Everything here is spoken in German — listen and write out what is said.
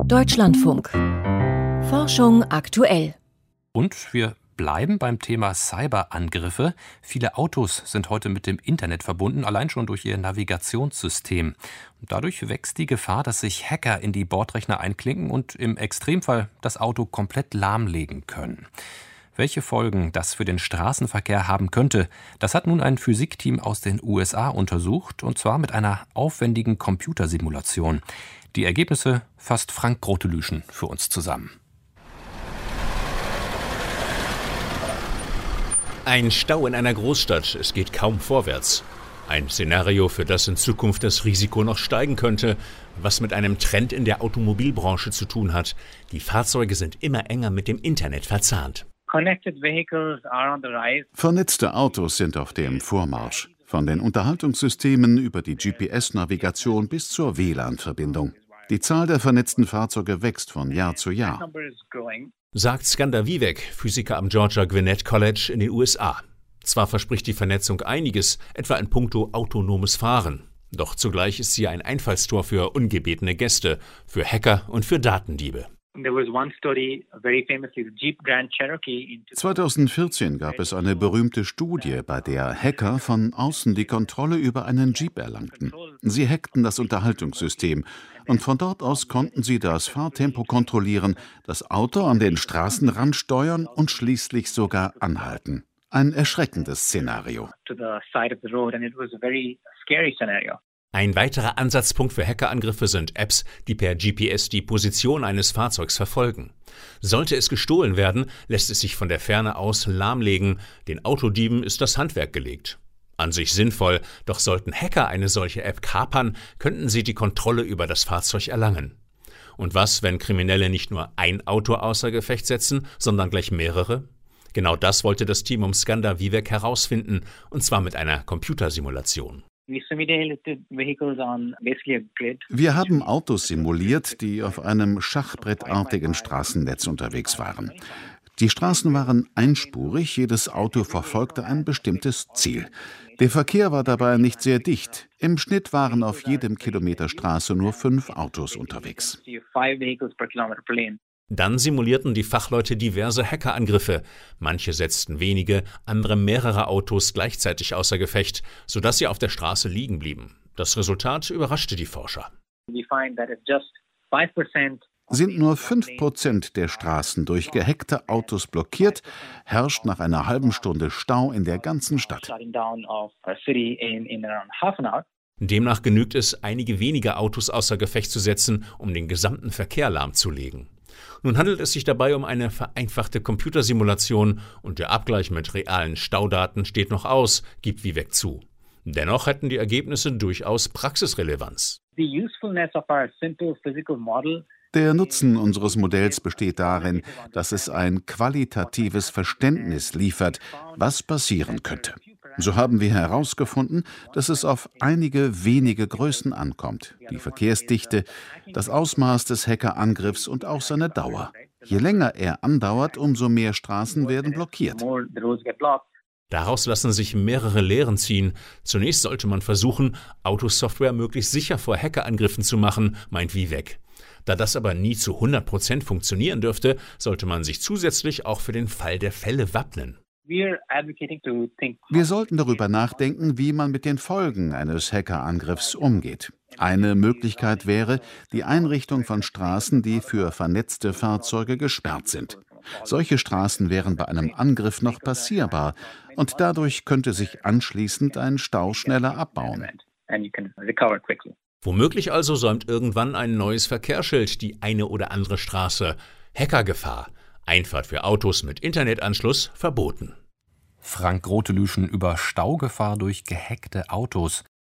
Deutschlandfunk. Forschung aktuell. Und wir bleiben beim Thema Cyberangriffe. Viele Autos sind heute mit dem Internet verbunden, allein schon durch ihr Navigationssystem. Und dadurch wächst die Gefahr, dass sich Hacker in die Bordrechner einklinken und im Extremfall das Auto komplett lahmlegen können. Welche Folgen das für den Straßenverkehr haben könnte, das hat nun ein Physikteam aus den USA untersucht, und zwar mit einer aufwendigen Computersimulation. Die Ergebnisse fasst Frank Grotelüschen für uns zusammen. Ein Stau in einer Großstadt, es geht kaum vorwärts. Ein Szenario, für das in Zukunft das Risiko noch steigen könnte, was mit einem Trend in der Automobilbranche zu tun hat. Die Fahrzeuge sind immer enger mit dem Internet verzahnt. Vernetzte Autos sind auf dem Vormarsch. Von den Unterhaltungssystemen über die GPS-Navigation bis zur WLAN-Verbindung. Die Zahl der vernetzten Fahrzeuge wächst von Jahr zu Jahr, sagt Skander Vivek, Physiker am Georgia Gwinnett College in den USA. Zwar verspricht die Vernetzung einiges, etwa in puncto autonomes Fahren. Doch zugleich ist sie ein Einfallstor für ungebetene Gäste, für Hacker und für Datendiebe. 2014 gab es eine berühmte Studie, bei der Hacker von außen die Kontrolle über einen Jeep erlangten. Sie hackten das Unterhaltungssystem und von dort aus konnten sie das Fahrtempo kontrollieren, das Auto an den Straßenrand steuern und schließlich sogar anhalten. Ein erschreckendes Szenario. Ein weiterer Ansatzpunkt für Hackerangriffe sind Apps, die per GPS die Position eines Fahrzeugs verfolgen. Sollte es gestohlen werden, lässt es sich von der Ferne aus lahmlegen. Den Autodieben ist das Handwerk gelegt. An sich sinnvoll, doch sollten Hacker eine solche App kapern, könnten sie die Kontrolle über das Fahrzeug erlangen. Und was, wenn Kriminelle nicht nur ein Auto außer Gefecht setzen, sondern gleich mehrere? Genau das wollte das Team um Skander Vivek herausfinden, und zwar mit einer Computersimulation. Wir haben Autos simuliert, die auf einem schachbrettartigen Straßennetz unterwegs waren. Die Straßen waren einspurig, jedes Auto verfolgte ein bestimmtes Ziel. Der Verkehr war dabei nicht sehr dicht. Im Schnitt waren auf jedem Kilometer Straße nur 5 Autos unterwegs. Dann simulierten die Fachleute diverse Hackerangriffe. Manche setzten wenige, andere mehrere Autos gleichzeitig außer Gefecht, sodass sie auf der Straße liegen blieben. Das Resultat überraschte die Forscher. Sind nur 5% der Straßen durch gehackte Autos blockiert, herrscht nach einer halben Stunde Stau in der ganzen Stadt. Demnach genügt es, einige wenige Autos außer Gefecht zu setzen, um den gesamten Verkehr lahmzulegen. Nun handelt es sich dabei um eine vereinfachte Computersimulation und der Abgleich mit realen Staudaten steht noch aus, gibt Vivek zu. Dennoch hätten die Ergebnisse durchaus Praxisrelevanz. Der Nutzen unseres Modells besteht darin, dass es ein qualitatives Verständnis liefert, was passieren könnte. So haben wir herausgefunden, dass es auf einige wenige Größen ankommt: die Verkehrsdichte, das Ausmaß des Hackerangriffs und auch seine Dauer. Je länger er andauert, umso mehr Straßen werden blockiert. Daraus lassen sich mehrere Lehren ziehen. Zunächst sollte man versuchen, Autosoftware möglichst sicher vor Hackerangriffen zu machen, meint Vivek. Da das aber nie zu 100% funktionieren dürfte, sollte man sich zusätzlich auch für den Fall der Fälle wappnen. Wir sollten darüber nachdenken, wie man mit den Folgen eines Hackerangriffs umgeht. Eine Möglichkeit wäre die Einrichtung von Straßen, die für vernetzte Fahrzeuge gesperrt sind. Solche Straßen wären bei einem Angriff noch passierbar und dadurch könnte sich anschließend ein Stau schneller abbauen. Womöglich also säumt irgendwann ein neues Verkehrsschild die eine oder andere Straße. Hackergefahr. Einfahrt für Autos mit Internetanschluss verboten. Frank Grotelüschen über Staugefahr durch gehackte Autos.